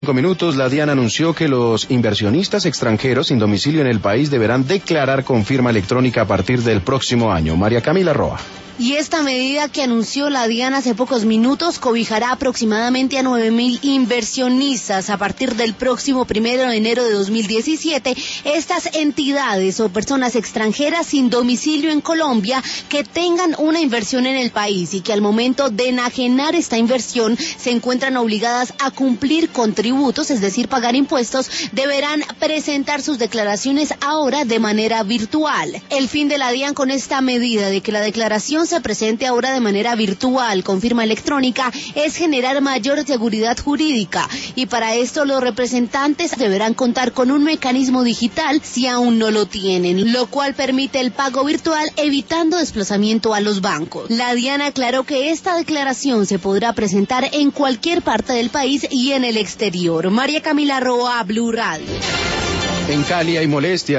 Minutos, la DIAN anunció que los inversionistas extranjeros sin domicilio en el país deberán declarar con firma electrónica a partir del próximo año. María Camila Roa. Y esta medida que anunció la DIAN hace pocos minutos cobijará aproximadamente a 9.000 inversionistas a partir del próximo 1 de enero de 2017. Estas entidades o personas extranjeras sin domicilio en Colombia que tengan una inversión en el país y que al momento de enajenar esta inversión se encuentran obligadas a cumplir con tributos, es decir, pagar impuestos, deberán presentar sus declaraciones ahora de manera virtual. El fin de la DIAN con esta medida de que la declaración se presente ahora de manera virtual con firma electrónica es generar mayor seguridad jurídica, y para esto los representantes deberán contar con un mecanismo digital si aún no lo tienen, lo cual permite el pago virtual evitando desplazamiento a los bancos. La DIAN aclaró que esta declaración se podrá presentar en cualquier parte del país y en el exterior. María Camila Roa, Blue Radio. En Cali hay molestia.